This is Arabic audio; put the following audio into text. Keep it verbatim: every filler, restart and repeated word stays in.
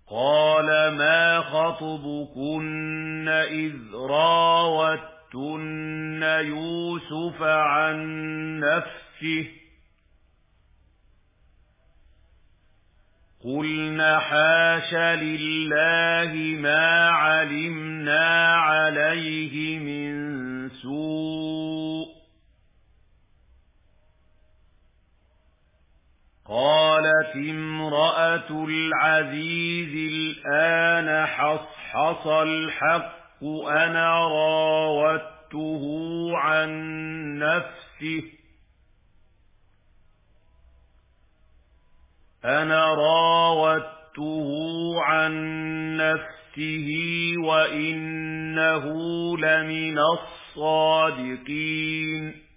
قال ما خطبكن إذ راوتن يوسف عن نفسه قلن حاش لله ما علمنا عليه من سوء قالت امرأة العزيز الآن حصحص الحق أنا راودته عن نفسه أنا راودته عن نفسه وإنه لمن الصادقين